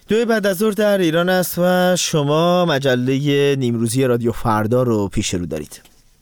2 بعد از ظهر در ایران است و شما مجله نیمروزی رادیو فردا رو پیش رو دارید.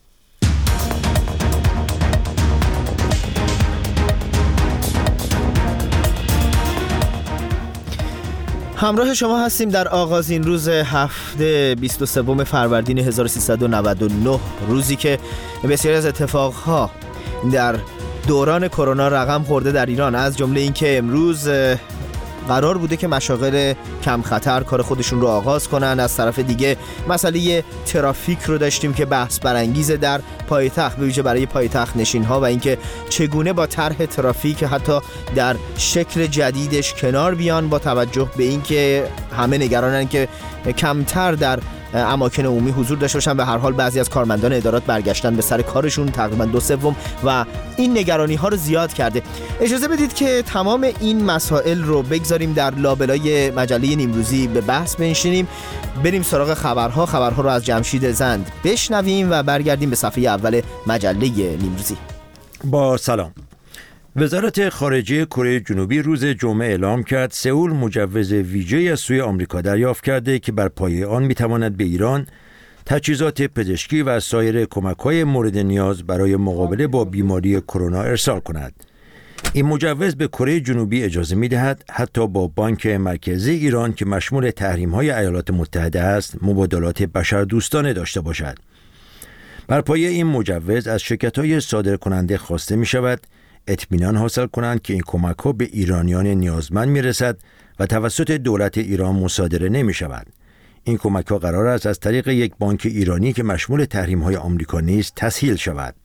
همراه شما هستیم در آغازین روز هفته 23 فروردین 1399، روزی که بسیاری از اتفاقها در دوران کرونا رقم خورده در ایران، از جمله اینکه امروز قرار بوده که مشاغل کم خطر کار خودشون رو آغاز کنن. از طرف دیگه مسئله ترافیک رو داشتیم که بحث برانگیزه در پایتخت، به ویژه برای پایتخت نشین‌ها، و اینکه چگونه با طرح ترافیک حتی در شکل جدیدش کنار بیان، با توجه به اینکه همه نگرانن که کمتر در اماکن عمومی حضور داشته باشن. به هر حال بعضی از کارمندان ادارات برگشتن به سر کارشون، تقریبا 2/3، و این نگرانی ها رو زیاد کرده. اجازه بدید که تمام این مسائل رو بگذاریم در لابلای مجله نیمروزی به بحث بنشینیم. بریم سراغ خبرها رو از جمشید زند بشنویم و برگردیم به صفحه اول مجله نیمروزی. با سلام. وزارت خارجه کره جنوبی روز جمعه اعلام کرد سئول مجوز ویژه‌ای از سوی آمریکا دریافت کرده که بر پایه آن می‌تواند به ایران تجهیزات پزشکی و سایر کمک‌های مورد نیاز برای مقابله با بیماری کرونا ارسال کند. این مجوز به کره جنوبی اجازه می‌دهد حتی با بانک مرکزی ایران که مشمول تحریم‌های ایالات متحده است، مبادلات بشردوستانه داشته باشد. بر پایه این مجوز از شرکت‌های صادرکننده خواسته می‌شود اطمینان حاصل کنند که این کمک‌ها به ایرانیان نیازمند می‌رسد و توسط دولت ایران مصادره نمی‌شود. این کمک‌ها قرار است از طریق یک بانک ایرانی که مشمول تحریم‌های آمریکا نیست تسهیل شود.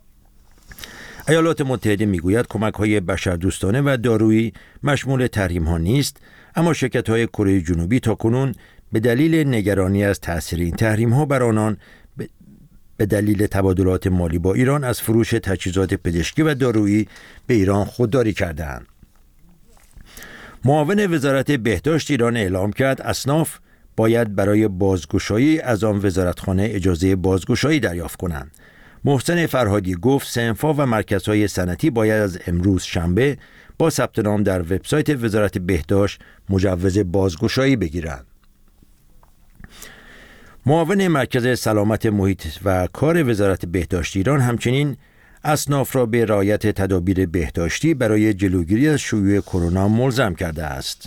ایالات متحده می‌گوید کمک‌های بشردوستانه و دارویی مشمول تحریم‌ها نیست، اما شرکت‌های کره جنوبی تاکنون به دلیل نگرانی از تأثیر این تحریم‌ها بر آنان به دلیل تبادلات مالی با ایران از فروش تجهیزات پزشکی و دارویی به ایران خودداری کردند. معاون وزارت بهداشت ایران اعلام کرد اصناف باید برای بازگشایی از آن وزارتخانه اجازه بازگشایی دریافت کنند. محسن فرهادی گفت صنف‌ها و مرکزهای صنعتی باید از امروز شنبه با ثبت نام در وبسایت وزارت بهداشت مجوز بازگشایی بگیرند. معاون مرکز سلامت محیط و کار وزارت بهداشت ایران همچنین اصناف را به رعایت تدابیر بهداشتی برای جلوگیری از شیوع کرونا ملزم کرده است.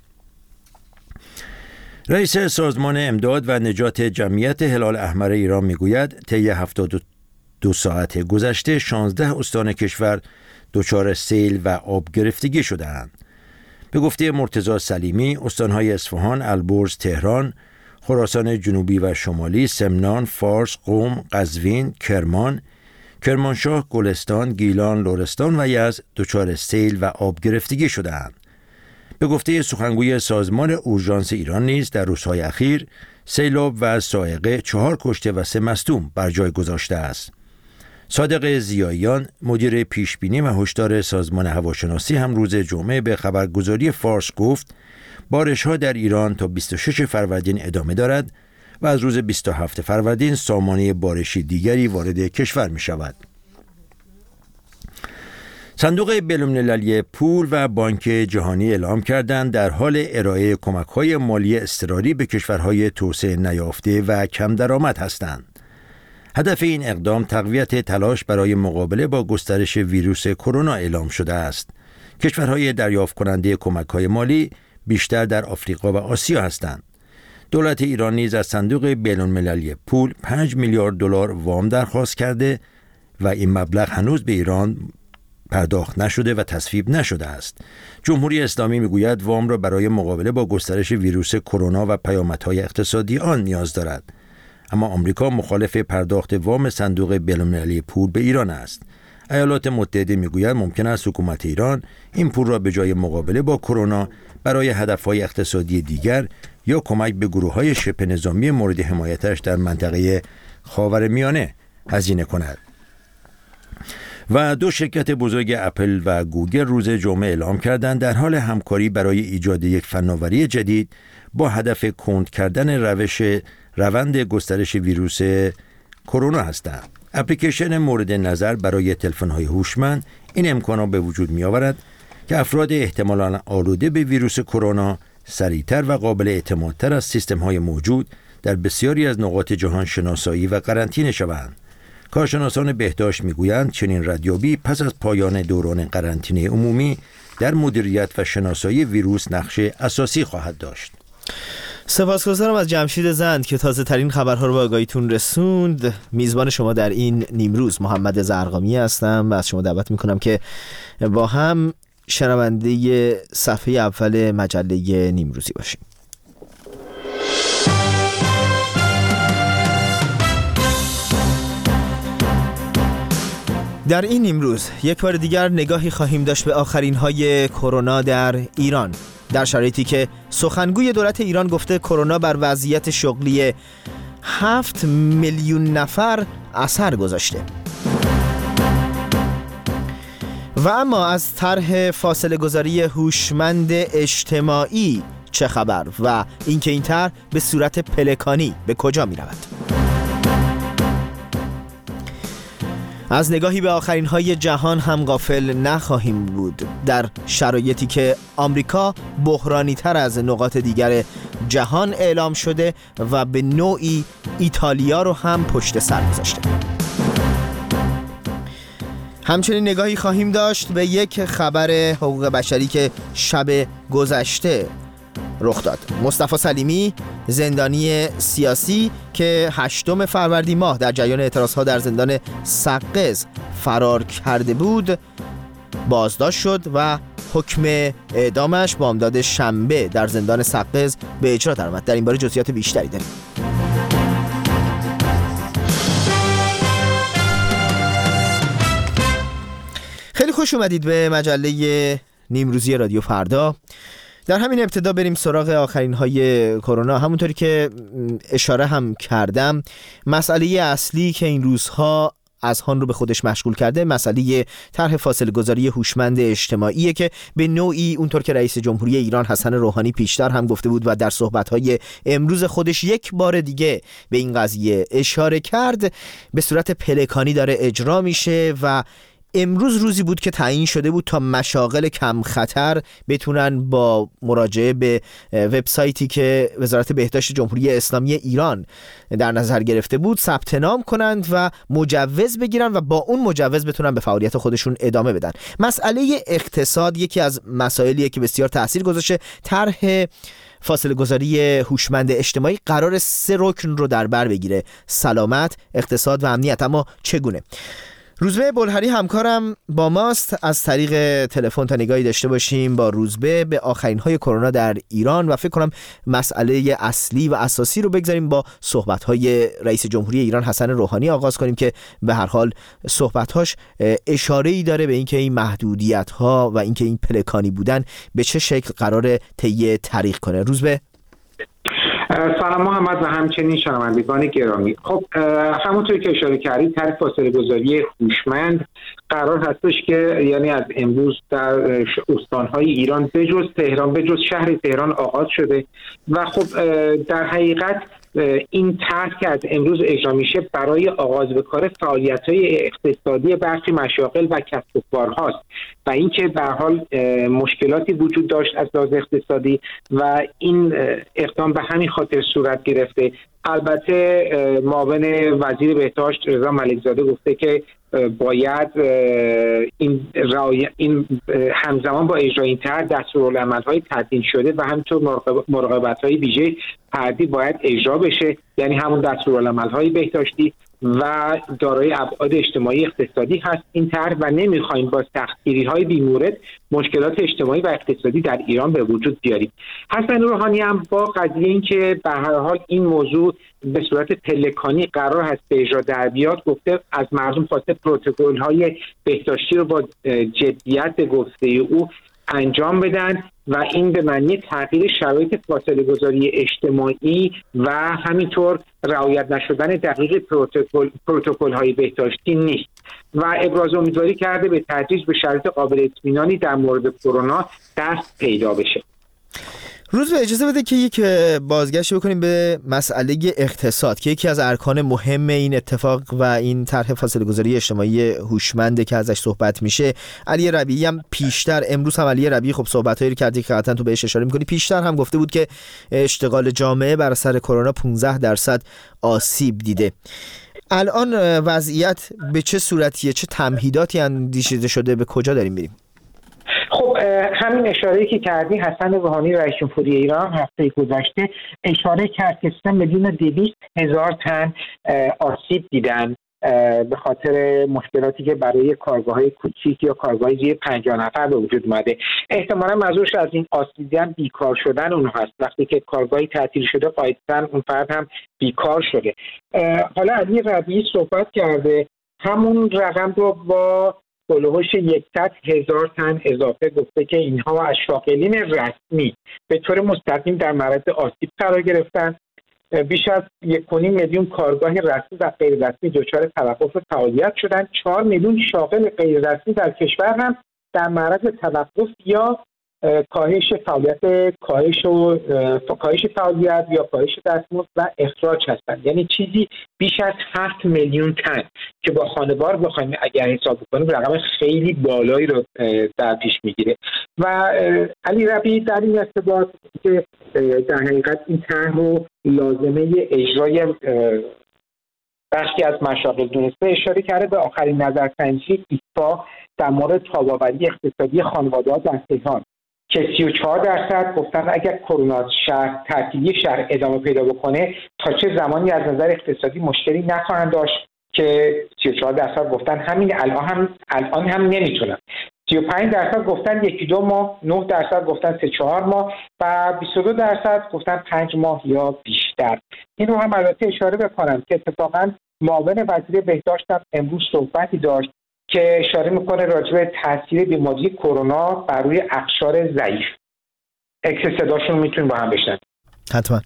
رئیس سازمان امداد و نجات جمعیت هلال احمر ایران میگوید طی 72 ساعت گذشته 16 استان کشور دچار سیل و آب گرفتگی شده‌اند. به گفته مرتضی سلیمی، استان‌های اصفهان، البرز، تهران، خراسان جنوبی و شمالی، سمنان، فارس، قم، قزوین، کرمانشاه، گلستان، گیلان، لرستان و یزد دچار سیل و آب گرفتگی شده‌اند. به گفته سخنگوی سازمان اورژانس ایران نیز در روزهای اخیر سیلاب و صاعقه 4 کشته و 3 مصدوم بر جای گذاشته است. صادق ضیاییان، مدیر پیشبینی و هشدار سازمان هواشناسی، هم روز جمعه به خبرگزاری فارس گفت بارش‌ها در ایران تا 26 فروردین ادامه دارد و از روز 27 فروردین سامانه بارشی دیگری وارد کشور می شود. صندوق بین‌المللی پول و بانک جهانی اعلام کردند در حال ارائه کمک‌های مالی اضطراری به کشورهای توسعه نیافته و کم درآمد هستند. هدف این اقدام تقویت تلاش برای مقابله با گسترش ویروس کرونا اعلام شده است. کشورهای دریافت کننده کمک‌های مالی بیشتر در آفریقا و آسیا هستند. دولت ایران نیز از صندوق بین‌المللی پول 5 میلیارد دلار وام درخواست کرده و این مبلغ هنوز به ایران پرداخت نشده و تصویب نشده است. جمهوری اسلامی میگوید وام را برای مقابله با گسترش ویروس کرونا و پیامدهای اقتصادی آن نیاز دارد. اما آمریکا مخالف پرداخت وام صندوق بین‌المللی پول به ایران است. ایالات متحده میگوید ممکن است حکومت ایران این پول را به جای مقابله با کرونا برای هدفهای اقتصادی دیگر یا کمک به گروه‌های شبه نظامی مورد حمایتش در منطقه خاورمیانه هزینه کند. و 2 شرکت بزرگ اپل و گوگل روز جمعه اعلام کردند در حال همکاری برای ایجاد یک فناوری جدید با هدف کند کردن روند گسترش ویروس کرونا هستند. اپلیکیشن مورد نظر برای تلفن‌های هوشمند این امکان را به وجود می‌آورد که افراد احتمالاً آلوده به ویروس کرونا سریعتر و قابل اعتمادتر از سیستم‌های موجود در بسیاری از نقاط جهان شناسایی و قرنطینه شوند. کارشناسان بهداشت میگویند چنین ردیابی پس از پایان دوران قرنطینه عمومی در مدیریت و شناسایی ویروس نقش اساسی خواهد داشت. سپاسگزارم از جمشید زند که تازه ترین خبرها رو به آگاهیتون رسوند. میزبان شما در این نیمروز محمد زرقامی هستم و از شما دعوت میکنم که با هم شنونده صفحه اول مجله نیمروزی باشیم. در این نیمروز یک بار دیگر نگاهی خواهیم داشت به آخرین‌های کرونا در ایران، در شرایطی که سخنگوی دولت ایران گفته کرونا بر وضعیت شغلی 7 میلیون نفر اثر گذاشته. و اما از طرح فاصله گذاری هوشمند اجتماعی چه خبر و اینکه این طرح به صورت پلکانی به کجا می رود؟ از نگاهی به آخرین‌های جهان هم غافل نخواهیم بود، در شرایطی که آمریکا بحرانی‌تر از نقاط دیگر جهان اعلام شده و به نوعی ایتالیا رو هم پشت سر گذاشته. همچنین نگاهی خواهیم داشت به یک خبر حقوق بشری که شب گذشته رخ داد. مصطفی سلیمی، زندانی سیاسی که 8 فروردین ماه در جریان اعتراضها در زندان سقز فرار کرده بود، بازداشت شد و حکم اعدامش بامداد شنبه در زندان سقز به اجرا درآمد. در این باره جزئیات بیشتری داریم. خیلی خوش اومدید به مجله نیمروزی رادیو فردا. در همین ابتدا بریم سراغ آخرین های کرونا. همونطوری که اشاره هم کردم، مسئله اصلی که این روزها اذهان رو به خودش مشغول کرده مسئله طرح فاصله گذاری هوشمند اجتماعیه که به نوعی اونطور که رئیس جمهوری ایران حسن روحانی پیشتر هم گفته بود و در صحبت‌های امروز خودش یک بار دیگه به این قضیه اشاره کرد، به صورت پلکانی داره اجرا میشه و امروز روزی بود که تعیین شده بود تا مشاغل کم خطر بتونن با مراجعه به وبسایتی که وزارت بهداشت جمهوری اسلامی ایران در نظر گرفته بود ثبت نام کنند و مجوز بگیرن و با اون مجوز بتونن به فعالیت خودشون ادامه بدن. مسئله اقتصاد یکی از مسائلیه که بسیار تاثیر گذاشته. طرح فاصله گذاری هوشمند اجتماعی قرار 3 رکن رو در بر بگیره: سلامت، اقتصاد و امنیت. اما چگونه؟ روزبه بلهری همکارم با ماست. از طریق تلفن تا نگاهی داشته باشیم با روزبه به آخرین‌های کرونا در ایران و فکر کنم مسئله اصلی و اساسی رو بگذاریم با صحبت‌های رئیس جمهوری ایران حسن روحانی آغاز کنیم که به هر حال صحبت‌هاش اشاره‌ای داره به اینکه این محدودیت‌ها و اینکه این پلکانی بودن به چه شکل قراره طی طریق کنه. روزبه سلام محمد و همچنین شنوندگان گرامی. خب همونطور که اشاره کردید طرح فاصله گذاری هوشمند قرار هستش که یعنی از امروز در استان‌های ایران بجز تهران، بجز شهر تهران آغاز شده و خب در حقیقت این طرح که از امروز اجرا میشه برای آغاز به کار فعالیت‌های اقتصادی برخی مشاغل و کسب و کارهاست و اینکه به هر حال مشکلاتی وجود داشت از لحاظ اقتصادی و این اقدام به همین خاطر صورت گرفته. البته معاون وزیر بهداشت رضا ملکزاده گفته که باید این همزمان با اجرای این طرح دستورالعمل‌های تعدیل شده و همینطور مراقبت‌های ویژه فردی باید اجرا بشه، یعنی همون دستورالعمل‌های بهداشتی و دارای ابعاد اجتماعی اقتصادی هست این طرح و نمیخوایم با سختگیری‌های بی‌مورد مشکلات اجتماعی و اقتصادی در ایران به وجود بیاریم. حسن روحانی هم با قضیه این که به هر حال این موضوع به صورت پلکانی قرار هست به اجرا در بیاد گفته از مردم خواسته پروتکل‌های بهداشتی رو با جدیت به گفته او انجام بدن و این به معنی تغییر شرایط فاصله گذاری اجتماعی و همینطور رعایت نشدن دقیق پروتکل های بهداشتی نیست و ابراز امیدواری کرده به تدریج به شرایط قابل اطمینانی در مورد کرونا دست پیدا بشه. روز به اجازه بده که یک بازگشت بکنیم به مسئله اقتصاد که یکی از ارکان مهم این اتفاق و این طرح فاصله‌گذاری اجتماعی هوشمنده که ازش صحبت میشه. علی ربیعی هم پیشتر، امروز هم علی ربیعی خب صحبتایی رو کرده که قطعا تو بهش اشاره می‌کنی، پیشتر هم گفته بود که اشتغال جامعه بر اثر کرونا 15% آسیب دیده. الان وضعیت به چه صورتیه؟ چه تمهیداتی اندیشیده شده؟ به کجا داریم میریم؟ خب همین اشاره‌ای که کردی، حسن روحانی رئیس جمهوری ایران هفته گذشته اشاره کرد که 3,200,000 تن آسیب دیدن به خاطر مشکلاتی که برای کارگاه‌های کوچیک یا کارگاه‌های زیر 50 نفر به وجود اومده. احتمالاً منظورش از این آسیب دیدن بیکار شدن اونها هست. وقتی که کارگاهی تعطیل شده قاعدتاً اون فرد هم بیکار شده. حالا علی ربیعی صحبت کرده همون رقم رو با هولوش 100,000 تن اضافه گفته که اینها از شاغلین رسمی به طور مستقیم در معرض آسیب قرار گرفتن. بیش از 1.5 میلیون کارگاه رسمی و غیر رسمی دچار توقف فعالیت شدن. 4 میلیون شاغل غیر رسمی در کشور هم در معرض توقف یا کاهش فعالیت یا کاهش دستمزد و اخراج هستند. یعنی چیزی بیش از 7 میلیون تن که با خانوار بخوایم اگر حساب بکنیم رقم خیلی بالایی رو در پیش میگیره. و علی ربیعی در این ارتباط که در حقیقت این طرح رو لازمه اجرای بخشی از مشاغل دونسته اشاره کرده. به آخرین نظرسنجی ایفا در مورد تاب‌آوری اقتصادی خانواده‌ها در تهران که 34% گفتن اگر کرونا تعطیلی شهر ادامه پیدا بکنه تا چه زمانی از نظر اقتصادی مشکلی نخواهند داشت که 34% گفتن همین الان هم نمیتونن. 35% گفتن 1-2 ماه، 9% گفتن 3-4 ماه و 22% گفتن 5 ماه یا بیشتر. این رو هم البته اشاره بکنم که اتفاقا معاون وزیر بهداشت امروز صحبتی داشت که اشاره میکنه راجع به تاثیر بیماری کرونا بر روی اقشار ضعیف. عکس صداشون میتونیم با هم بشنویم. حتما.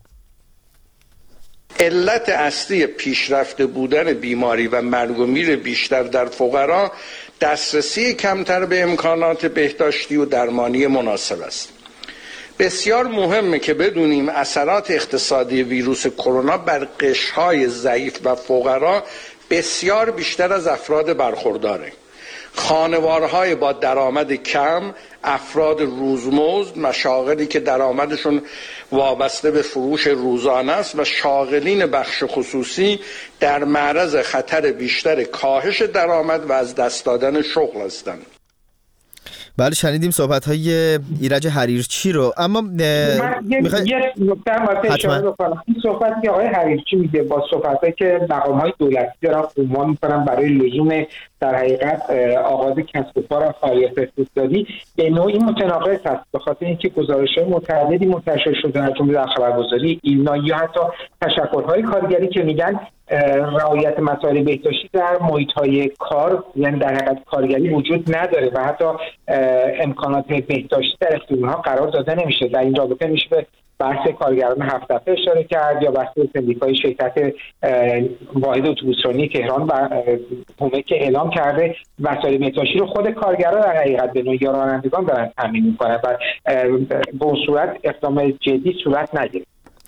علت اصلی پیشرفته بودن بیماری و مرگ و میر بیشتر در فقرا دسترسی کمتر به امکانات بهداشتی و درمانی مناسب است. بسیار مهمه که بدونیم اثرات اقتصادی ویروس کرونا بر قشرهای ضعیف و فقرا بسیار بیشتر از افراد برخورداره. خانوارهای با درآمد کم، افراد روزمزد، مشاغلی که درآمدشون وابسته به فروش روزانه است و شاغلین بخش خصوصی در معرض خطر بیشتر کاهش درآمد و از دست دادن شغل هستند. بله شنیدیم صحبت‌های ایرج حریرچی رو، اما یه نکته واسه اشاره بکنم. این صحبتی که آقای حریرچی میگه با صحبتایی که مقام‌های دولتی دارن عنوان می‌کنن برای لزوم در حقیقت آغاز کسب و کار و فعالیت اقتصادی به نوعی متناقض است، به خاطر اینکه گزارش‌های متعددی منتشر شده از جمله در خبرگزاری ایلنا یا حتی تشکل‌های کارگری که میگن رعایت مسائل بهداشتی در محیط‌های کار، یعنی در حقیقت کارگری وجود نداره و حتی امکانات بهداشتی در اختیار اونها قرار داده نمیشه. در این رابطه میشه به بحث کارگران هفت‌دفعه اشاره کرد یا بحث سندیکای شرکت واحد اتوبوسرانی تهران و حومه که اعلام کرده وسایل بهداشتی رو خود کارگران در حقیقت به نوعی رانندگان دارن تامین می‌کنن و به اون صورت اقدام جدی صورت نگیره.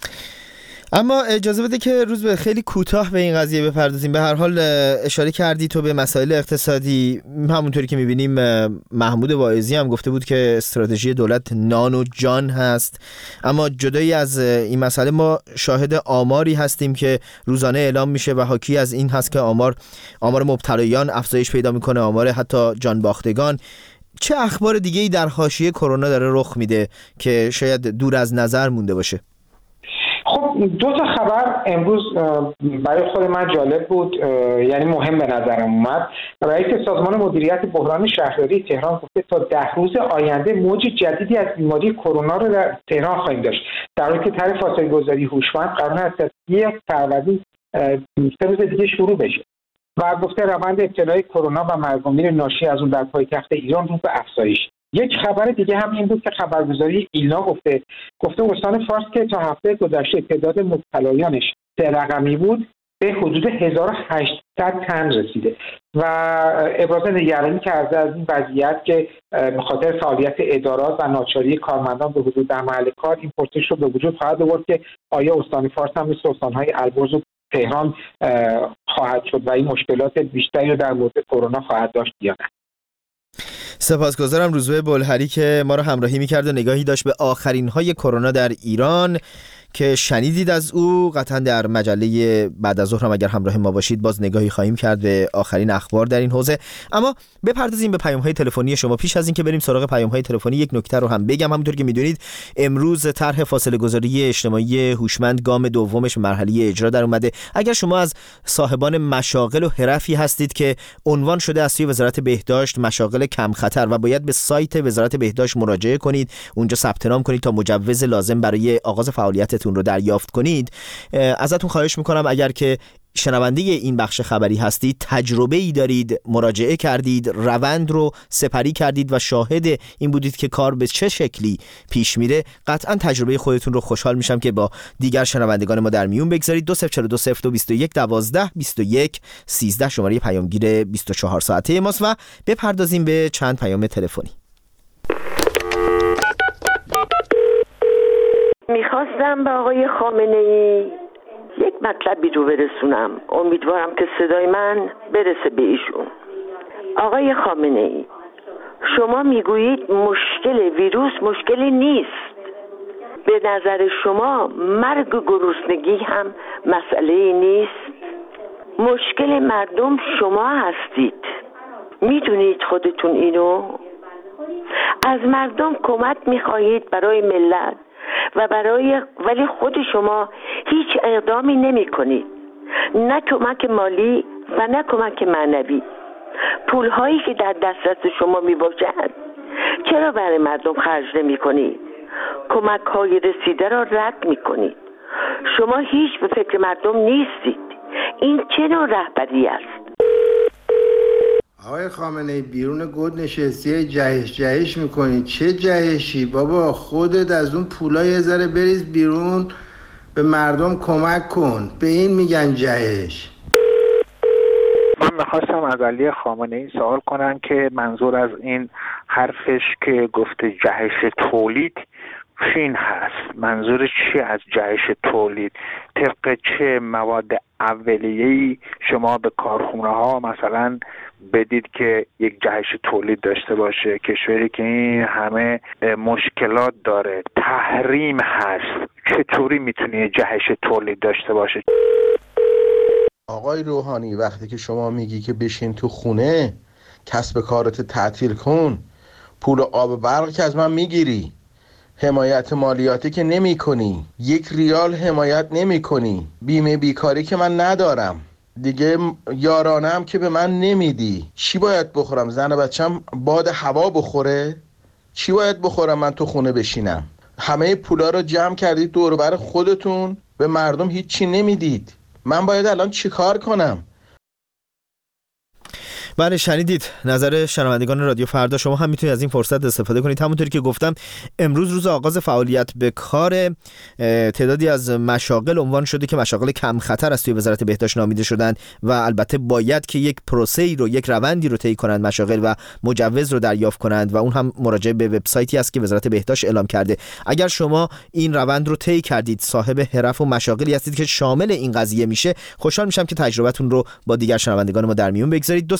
اما اجازه بده که روز به خیلی کوتاه به این قضیه بپردازیم. به هر حال اشاره کردی تو به مسائل اقتصادی، همونطوری که می‌بینیم محمود واعظی هم گفته بود که استراتژی دولت نان و جان هست. اما جدایی از این مسئله ما شاهد آماری هستیم که روزانه اعلام میشه و حاکی از این هست که آمار مبتلایان افزایش پیدا میکنه، آمار حتی جان باختگان. چه اخبار دیگه‌ای در حاشیه کرونا داره رخ میده که شاید دور از نظر مونده باشه؟ خب 2 تا خبر امروز برای خود من جالب بود، یعنی مهم به نظرم اومد. رئیس سازمان مدیریت بحران شهرداری تهران گفته تا 10 روز آینده موج جدیدی از بیماری کرونا رو در تهران خواهیم داشت، در حالی که طرح فاصله‌گذاری هوشمند قرار است از 1 فروردین 3 روز دیگه شروع بشه و گفته روند ابتلای کرونا و مرگ و میر ناشی از اون در پایتخت ایران رو به افزایش. یک خبر دیگه هم این بود که خبرگزاری ایلنا گفته استان فارس که تا هفته گذشته تعداد مبتلایانش 3 رقمی بود به حدود 1800 تن رسیده و ابراز نگرانی کرده از این وضعیت که به خاطر فعالیت ادارات و ناچاری کارمندان به حضور در محل کار این پرسش رو به وجود خواهد آورد که آیا استان فارس هم مثل استان‌های البرز و تهران خواهد شد و این مشکلات بیشتری رو در مورد کرونا خواهد داشت یا نه. سپاسگزارم روزبه بلهری که ما رو همراهی می‌کرد و نگاهی داشت به آخرین‌های کرونا در ایران که شنیدید از او. قطعا در مجله بعد از ظهر هم اگر همراه ما باشید باز نگاهی خواهیم کرد به آخرین اخبار در این حوزه. اما بپردازیم به پیام‌های تلفنی شما. پیش از اینکه بریم سراغ پیام‌های تلفنی یک نکته رو هم بگم. همونطور که می‌دونید امروز طرح فاصله گذاری اجتماعی هوشمند گام دومش مرحله اجرا در اومده. اگر شما از صاحبان مشاغل و حرفی هستید که عنوان شده از سوی وزارت بهداشت مشاغل کم خطر و باید به سایت وزارت بهداشت مراجعه کنید، اونجا ثبت نام کنید تا مجوز لازم برای آغاز فعالیت رو دریافت کنید، ازتون خواهش میکنم اگر که شنونده این بخش خبری هستید، تجربه‌ای دارید، مراجعه کردید، روند رو سپری کردید و شاهد این بودید که کار به چه شکلی پیش میره، قطعا تجربه خودتون رو خوشحال میشم که با دیگر شنوندگان ما در میون بگذارید. 20420221122113 شماره پیامگیر 24 ساعته ماست و بپردازیم به چند پیام تلفنی. میخواستم به آقای خامنه‌ای یک مطلبی رو برسونم، امیدوارم که صدای من برسه به ایشون. آقای خامنه‌ای، شما میگویید مشکل ویروس مشکلی نیست. به نظر شما مرگ و گرسنگی هم مسئله نیست؟ مشکل مردم شما هستید، میدونید خودتون اینو؟ از مردم کمک میخواهید برای ملت ولی خود شما هیچ اقدامی نمی کنید، نه کمک مالی و نه کمک معنوی. پولهایی که در دسترس شما می باشد چرا برای مردم خرج نمی کنید؟ کمک های رسیده را رد می کنید. شما هیچ به فکر مردم نیستید. این چه نوع رهبری است؟ آقای خامنه‌ای بیرون گود نشستی جهش میکنی. چه جهشی بابا؟ خودت از اون پولای یه ذره بریز بیرون، به مردم کمک کن. به این میگن جهش. من میخواستم از علی خامنه‌ای سوال کنم که منظور از این حرفش که گفته جهش تولید چین هست، منظور چی از جهش تولید؟ طبق چه مواد اولیه‌ای شما به کارخونه ها مثلا بدید که یک جهش تولید داشته باشه؟ کشوری که این همه مشکلات داره، تحریم هست، چطوری میتونه جهش تولید داشته باشه؟ آقای روحانی، وقتی که شما میگی که بشین تو خونه کسب کارت تعطیل کن، پول آب برق که از من میگیری، حمایت مالیاتی که نمی کنی، 1 ریال حمایت نمی کنی، بیمه بیکاری که من ندارم، دیگه یارانه هم که به من نمیدی، چی باید بخورم؟ زن و بچم باد هوا بخوره؟ چی باید بخورم من تو خونه بشینم؟ همه پولا رو جمع کردید دور بر خودتون، به مردم هیچی نمیدید. من باید الان چی کار کنم؟ بله، شنیدید نظر شنوندگان رادیو فردا. شما هم میتونید از این فرصت استفاده کنید. همونطوری که گفتم امروز روز آغاز فعالیت به کار تعدادی از مشاغل عنوان شده که مشاغل کم خطر از توی وزارت بهداشت نامیده شدن و البته باید که یک پروسه‌ای رو، یک روندی رو طی کنند مشاغل و مجوز رو دریافت کنند و اون هم مراجعه به وبسایتی است که وزارت بهداشت اعلام کرده. اگر شما این روند رو طی کردید، صاحب حرف و مشاغلی هستید که شامل این قضیه میشه، خوشحال میشم که تجربتون رو با دیگر شنوندگان ما در میون بگذارید.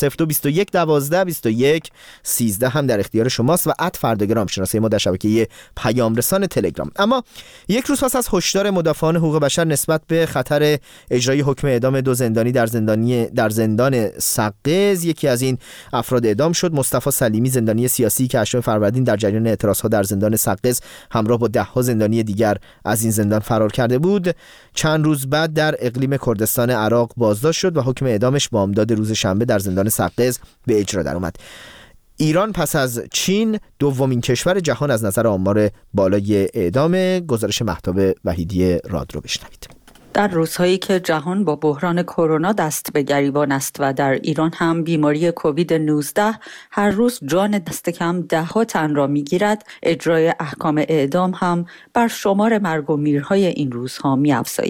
20420221122113 هم در اختیار شماست و @فرداگرام شناسه ما در شبکه پیام رسان تلگرام. اما یک روز پس از هشدار مدافعان حقوق بشر نسبت به خطر اجرای حکم اعدام 2 زندانی در زندان سقز، یکی از این افراد اعدام شد. مصطفی سلیمی، زندانی سیاسی که 8 فروردین در جریان اعتراضها در زندان سقز همراه با 10 زندانی دیگر از این زندان فرار کرده بود، چند روز بعد در اقلیم کردستان عراق بازداشت شد و حکم اعدامش بامداد روز شنبه در زندان سقز به اجرا در اومد. ایران پس از چین دومین کشور جهان از نظر آمار بالای اعدام. گزارش مهتاب وحیدی راد رو بشنوید. در روزهایی که جهان با بحران کرونا دست به گریبان است و در ایران هم بیماری کووید 19 هر روز جان دست کم 10 تن را میگیرد، اجرای احکام اعدام هم بر شمار مرگ و میرهای این روزها می‌افزاید.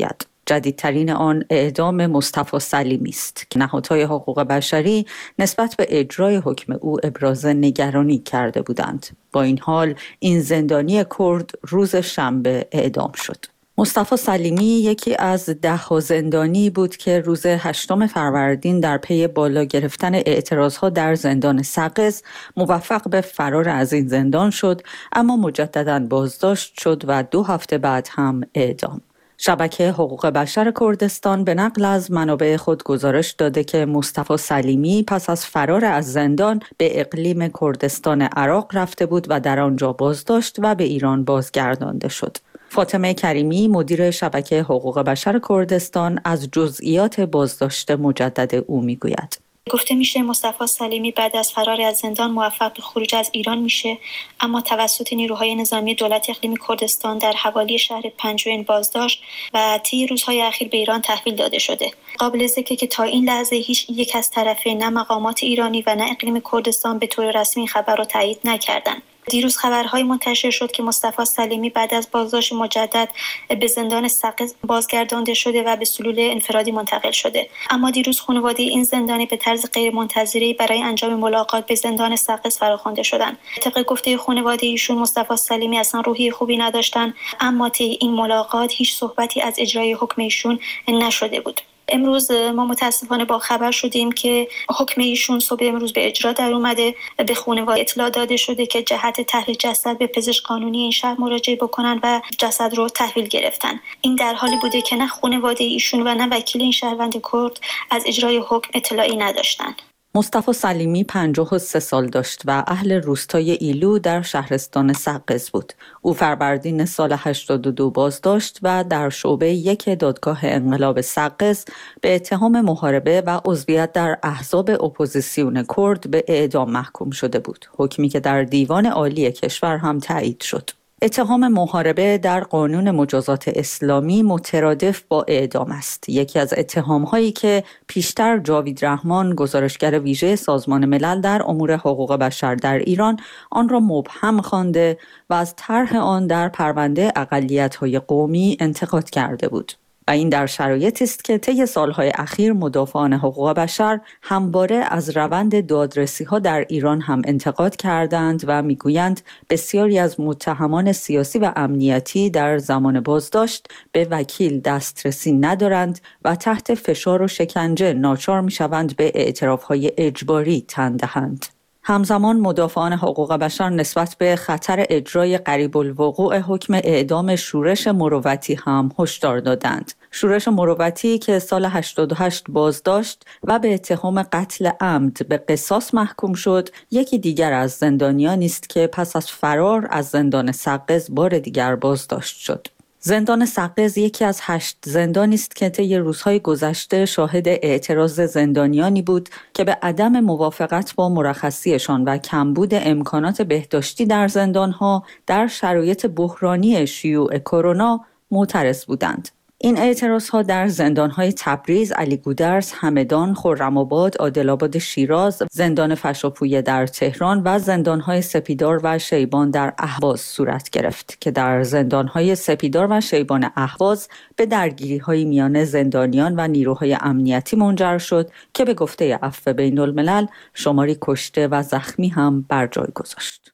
جدیدترین آن اعدام مصطفی سلیمی است که نهادهای حقوق بشری نسبت به اجرای حکم او ابراز نگرانی کرده بودند. با این حال این زندانی کرد روز شنبه اعدام شد. مصطفی سلیمی یکی از 10 زندانی بود که روز 8 فروردین در پی بالا گرفتن اعتراضها در زندان سقز موفق به فرار از این زندان شد، اما مجدداً بازداشت شد و 2 هفته بعد هم اعدام. شبکه حقوق بشر کردستان به نقل از منابع خود گزارش داده که مصطفی سلیمی پس از فرار از زندان به اقلیم کردستان عراق رفته بود و در آنجا بازداشت و به ایران بازگردانده شد. فاطمه کریمی مدیر شبکه حقوق بشر کردستان از جزئیات بازداشت مجدد او میگوید. گفته میشه مصطفی سلیمی بعد از فرار از زندان موفق به خروج از ایران میشه، اما توسط نیروهای نظامی دولت اقلیم کردستان در حوالی شهر پنجوین بازداشت و طی روزهای اخیر به ایران تحویل داده شده. قابل ذکره که تا این لحظه هیچ یک از طرفین، نه مقامات ایرانی و نه اقلیم کردستان، به طور رسمی خبر را تایید نکردند. دیروز خبرهای منتشر شد که مصطفی سلیمی بعد از بازداشت مجدد به زندان سقز بازگردانده شده و به سلول انفرادی منتقل شده. اما دیروز خانواده این زندانی به طرز غیرمنتظره‌ای برای انجام ملاقات به زندان سقز فراخوانده شدند. طبق گفته خانواده ایشون مصطفی سلیمی اصلا روحی خوبی نداشتن، اما طی این ملاقات هیچ صحبتی از اجرای حکم ایشون نشده بود. امروز ما متاسفانه با خبر شدیم که حکم ایشون صبح امروز به اجرا در اومده. به خانواده اطلاع داده شده که جهت تحویل جسد به پزشک قانونی این شهر مراجعه بکنن و جسد رو تحویل گرفتن. این در حالی بوده که نه خانواده ایشون و نه وکیل این شهروند کرد از اجرای حکم اطلاعی نداشتن. مصطفی سلیمی 53 سال داشت و اهل روستای ایلو در شهرستان سقز بود. او فروردین سال 82 بازداشت و در شعبه 1 دادگاه انقلاب سقز به اتهام محاربه و عضویت در احزاب اپوزیسیون کرد به اعدام محکوم شده بود. حکمی که در دیوان عالی کشور هم تایید شد. اتهام محاربه در قانون مجازات اسلامی مترادف با اعدام است. یکی از اتهام‌هایی که پیشتر جاوید رحمان، گزارشگر ویژه سازمان ملل در امور حقوق بشر در ایران، آن را مبهم خوانده و از طرح آن در پرونده اقلیت‌های قومی انتقاد کرده بود. و این در شرایطی است که طی سالهای اخیر مدافعان حقوق بشر همواره از روند دادرسی‌ها در ایران هم انتقاد کردند و میگویند بسیاری از متهمان سیاسی و امنیتی در زمان بازداشت به وکیل دسترسی ندارند و تحت فشار و شکنجه ناچار میشوند به اعتراف‌های اجباری تن دهند. همزمان مدافعان حقوق بشر نسبت به خطر اجرای قریب الوقوع حکم اعدام شورش مروتی هم هشدار دادند. شورش مروتی که سال 88 بازداشت و به اتهام قتل عمد به قصاص محکوم شد، یکی دیگر از زندانیانی است که پس از فرار از زندان سقز بار دیگر بازداشت شد. زندان سقز یکی از 8 زندانی است که طی روزهای گذشته شاهد اعتراض زندانیانی بود که به عدم موافقت با مرخصیشان و کمبود امکانات بهداشتی در زندانها در شرایط بحرانی شیوع کرونا معترض بودند. این اعتراضها در زندان‌های تبریز، علیگودرز، همدان، خرم‌آباد، عادل‌آباد شیراز، زندان فشاپویه در تهران و زندان‌های سپیدار و شیبان در اهواز صورت گرفت که در زندان‌های سپیدار و شیبان اهواز به درگیری‌های میان زندانیان و نیروهای امنیتی منجر شد که به گفته عفو بین‌الملل شماری کشته و زخمی هم بر جای گذاشت.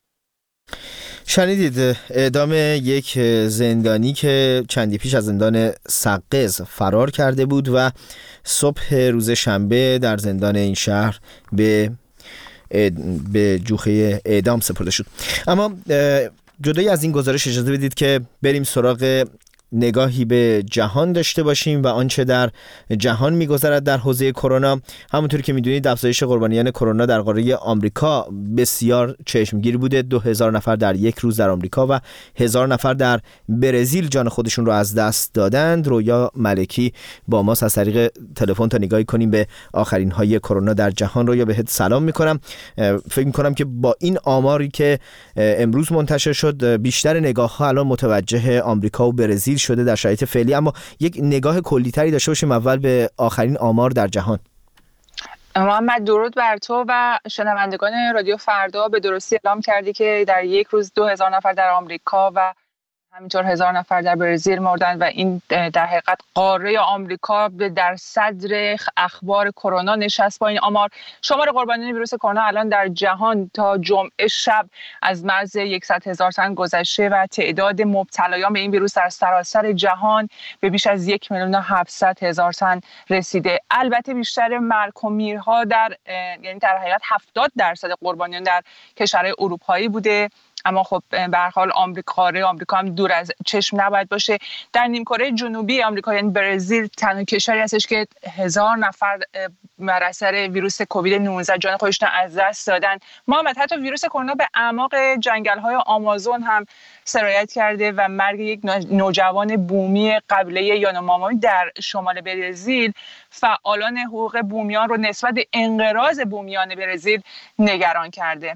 شنیدید اعدام یک زندانی که چندی پیش از زندان سقز فرار کرده بود و صبح روز شنبه در زندان این شهر به جوخه اعدام سپرده شد. اما جدای از این گزارش اجازه بدید که بریم سراغ نگاهی به جهان داشته باشیم و آنچه در جهان می‌گذرد در حوزه کرونا. همونطور که می‌دونید افزایش قربانیان کرونا در قاره آمریکا بسیار چشمگیر بوده. 2000 نفر در یک روز در آمریکا و 1000 نفر در برزیل جان خودشون رو از دست دادند. رویا ملکی با ماست از طریق تلفن تا نگاهی کنیم به آخرین های کرونا در جهان. رویا بهت سلام می‌کنم. فکر می‌کنم که با این آماری که امروز منتشر شد بیشتر نگاه‌ها الان متوجه آمریکا و برزیل شده در شرایط فعلی، اما یک نگاه کلی‌تری داشته باشیم اول به آخرین آمار در جهان. محمد، درود بر تو و شنوندگان رادیو فردا. به درستی اعلام کردی که در یک روز 2000 نفر در آمریکا و همینطور 1000 نفر در برزیل مردن و این در حقیقت قاره آمریکا در صدر اخبار کرونا نشست. با این آمار شمار قربانیان ویروس کرونا الان در جهان تا جمعه شب از مرز 100,000 تن گذشته و تعداد مبتلایان به این ویروس در سراسر جهان به بیش از 1,700,000 تن رسیده. البته بیشتر مرگ و میرها یعنی در حقیقت 70% قربانیان در کشورهای اروپایی بوده، اما خب به هر حال آمریکا هم دور از چشم نباید باشه. در نیمکره جنوبی آمریکا یعنی برزیل تنها کشوری هستش که 1000 نفر بر اثر ویروس کووید 19 جان خودشون از دست دادن. محمد، حتی ویروس کرونا به اعماق جنگل‌های آمازون هم سرایت کرده و مرگ یک نوجوان بومی قبیله یانومامی در شمال برزیل فعالان حقوق بومیان رو نسبت به انقراض بومیان برزیل نگران کرده.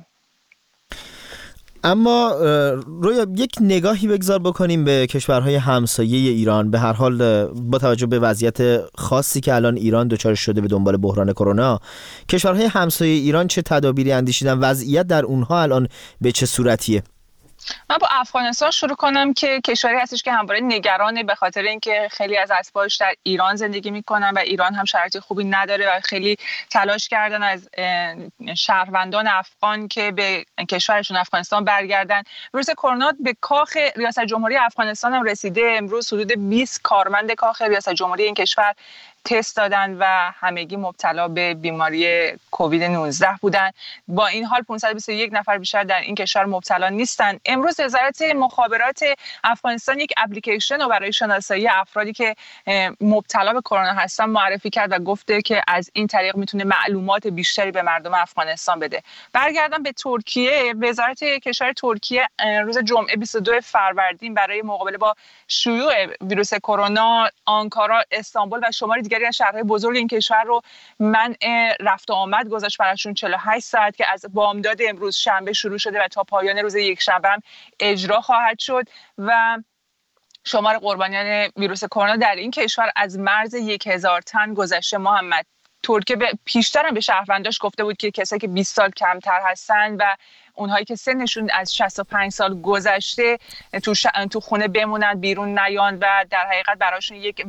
اما رویا یک نگاهی بگذار بکنیم به کشورهای همسایه ایران. به هر حال با توجه به وضعیت خاصی که الان ایران دچار شده به دنبال بحران کرونا، کشورهای همسایه ایران چه تدابیری اندیشیدن؟ وضعیت در اونها الان به چه صورتیه؟ من با افغانستان شروع کنم که کشوری هستش که همواره نگرانه به خاطر اینکه خیلی از اتباعش در ایران زندگی میکنن و ایران هم شرایط خوبی نداره و خیلی تلاش کردن از شهروندان افغان که به کشورشون افغانستان برگردن. ویروس کرونا به کاخ ریاست جمهوری افغانستان هم رسیده. امروز حدود 20 کارمند کاخ ریاست جمهوری این کشور تست دادن و همگی مبتلا به بیماری کووید 19 بودن. با این حال 521 نفر بیشتر در این کشور مبتلا نیستن. امروز وزارت مخابرات افغانستان یک اپلیکیشن رو برای شناسایی افرادی که مبتلا به کرونا هستن معرفی کرد و گفته که از این طریق میتونه معلومات بیشتری به مردم افغانستان بده. برگردم به ترکیه. وزارت کشور ترکیه روز جمعه 22 فروردین برای مقابله با شیوع ویروس کرونا آنکارا، استانبول و شماری دیگری از شهرهای بزرگ این کشور رو منع رفت و آمد گذاشت براشون 48 ساعت که از بامداد امروز شنبه شروع شده و تا پایان روز یکشنبه هم اجرا خواهد شد و شمار قربانیان ویروس کرونا در این کشور از مرز 1000 تن گذشته. محمد، ترکیه پیشتر هم به شهرونداش گفته بود که کسایی که 20 سال کمتر هستن و اونهایی که سنشون از 65 سال گذشته تو خونه بمونن، بیرون نیان و در حقیقت براشون یک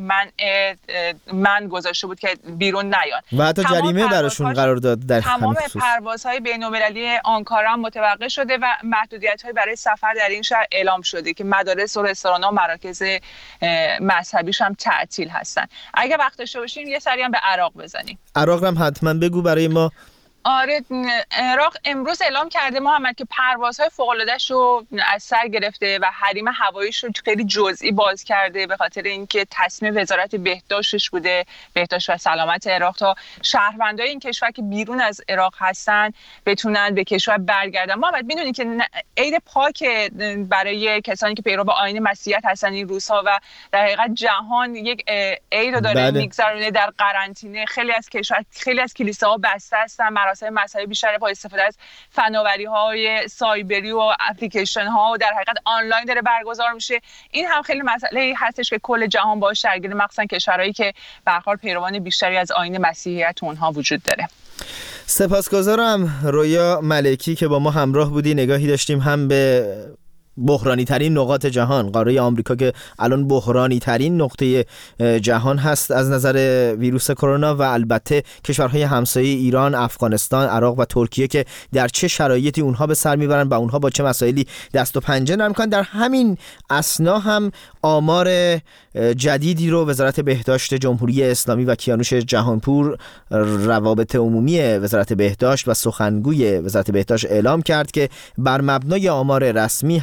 منع گذاشته بود که بیرون نیان و حتی جریمه براشون قرار داد. در تمام پروازهای بین‌المللی آنکارا هم متوقف شده و محدودیت‌های برای سفر در این شهر اعلام شده که مدارس و رستوران‌ها و مراکز مذهبیش هم تعطیل هستن. اگه وقت داشته باشیم یه سری هم به عراق بزنیم. عراق هم حتما بگو برای ما. آره، عراق امروز اعلام کرده محمد که پروازهای فوق‌العاده‌اش رو از سر گرفته و حریم هواییش رو خیلی جزئی باز کرده به خاطر اینکه تصمیم وزارت بهداشتش بوده، بهداشت و سلامت عراق، تا شهروندای این کشور که بیرون از عراق هستن بتونن به کشور برگردن. محمد میدونی که عید پاک برای کسانی که پیرو آیین مسیحیت هستن این روزها و در حقیقت جهان یک عید رو داره میگذرونه در قرنطینه. خیلی از کلیساها بسته هستن، مراسم مذهبی بیشتر با استفاده از فناوری‌های سایبری و اپلیکیشن‌ها و در حقیقت آنلاین داره برگزار میشه. این هم خیلی مسئله هستش که کل جهان باهاش درگیر، مخصوصا کشورهایی که به هر حال پیروان بیشتری از آیین مسیحیت اونها وجود داره. سپاسگزارم رویا ملکی که با ما همراه بودی. نگاهی داشتیم هم به بحرانی ترین نقاط جهان، قاره آمریکا که الان بحرانی ترین نقطه جهان هست از نظر ویروس کرونا، و البته کشورهای همسایه ایران، افغانستان، عراق و ترکیه که در چه شرایطی اونها به سر میبرن و اونها با چه مسائلی دست و پنجه نرم کنن. در همین اثنا هم آمار جدیدی رو وزارت بهداشت جمهوری اسلامی و کیانوش جهانپور، روابط عمومی وزارت بهداشت و سخنگوی وزارت بهداشت اعلام کرد که بر مبنای آمار رسمی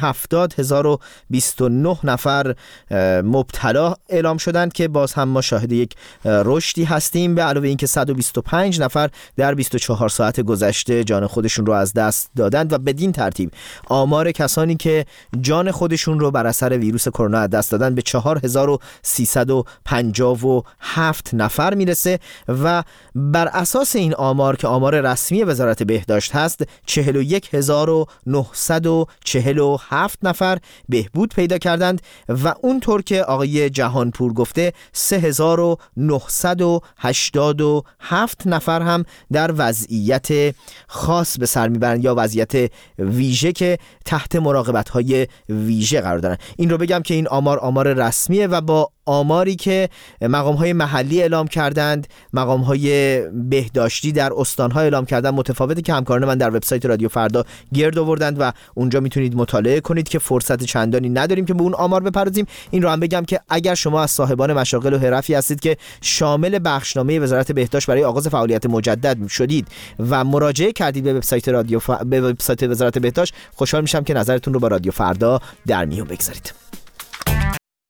70,029 نفر مبتلا اعلام شدند که باز هم ما شاهد یک رشدی هستیم، به علاوه اینکه 125 نفر در 24 ساعت گذشته جان خودشون رو از دست دادند و بدین ترتیب آمار کسانی که جان خودشون رو بر اثر ویروس کرونا از دست دادن به 4357 نفر میرسه و بر اساس این آمار که آمار رسمی وزارت بهداشت هست 41947 7 نفر بهبود پیدا کردند و اونطور که آقای جهانپور گفته 3987 نفر هم در وضعیت خاص به سر میبرند یا وضعیت ویژه که تحت مراقبت‌های ویژه قرار دارن. این رو بگم که این آمار رسمیه و با آماری که مقام‌های محلی اعلام کردند، مقام‌های بهداشتی در استان‌ها اعلام کردند متفاوته که همکاران من در وبسایت رادیو فردا گرد آوردند و اونجا میتونید مطالعه کنید که فرصت چندانی نداریم که به اون آمار بپردازیم. این رو هم بگم که اگر شما از صاحبان مشاغل و حرفی هستید که شامل بخشنامه وزارت بهداشت برای آغاز فعالیت مجدد شدید و مراجعه کردید به وبسایت به وبسایت وزارت بهداشت، خوشحال میشم که نظرتون رو با رادیو فردا در میون بگذارید.